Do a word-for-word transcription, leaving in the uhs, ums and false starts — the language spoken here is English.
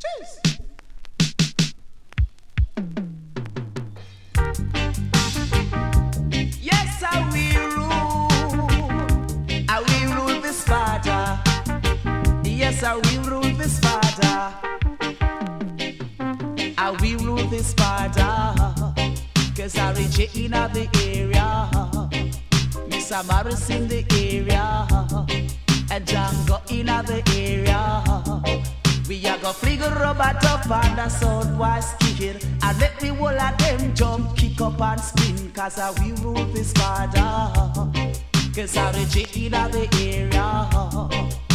Yes, I will rule. I will rule this Sparta. Yes, I will rule this Sparta. I will rule this Sparta. Cause I reach it in the area. Miss Amaris in the area. And Django in the area. We are go fling a robot up on the southwest kid. And let me all of them jump, kick up and spin. Cause I will rule this Sparta. Cause I reach it in the area.